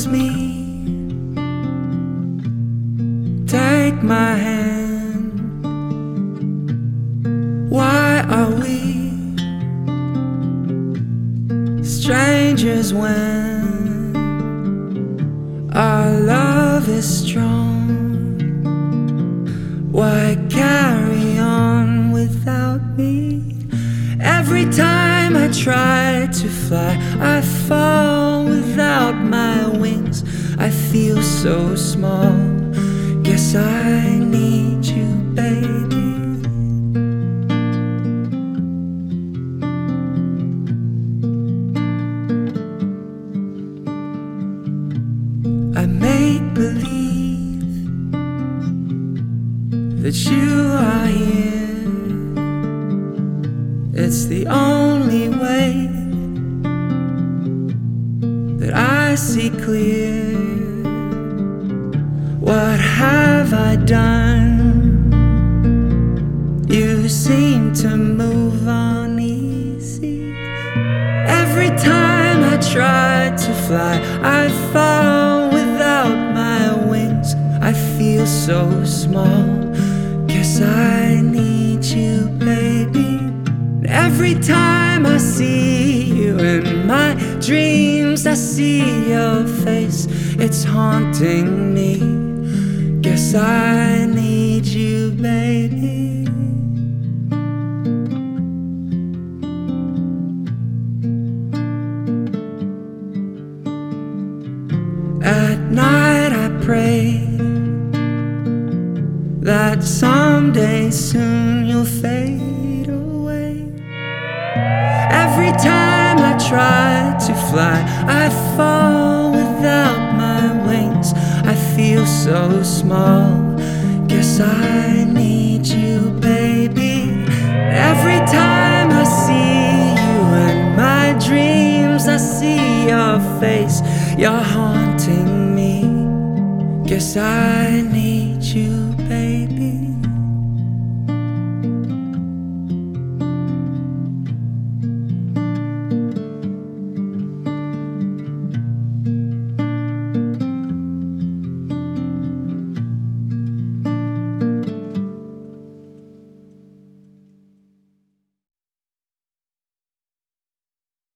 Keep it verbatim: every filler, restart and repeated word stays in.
promise me, take my hand. Why are we strangers when our love is strong? Why carry on without me? Every time I try to fly, I fall without my wings. I feel so small. Guess I need you, baby. I make believe that you are here. It's the only way that I see clear. What have I done? You seem to move on easy. Every time I try to fly, I fall without my wings. I feel so small. Guess I need you, baby. Every time I see you in my dreams, I see your face. It's haunting me. Guess I need you, baby. At night I pray that someday soon you'll fade away. Every time I try to fly, I fall without my wings. I feel so small. Guess I need you, baby. Every time I see you in my dreams, I see your face. You're haunting me. Guess I need you,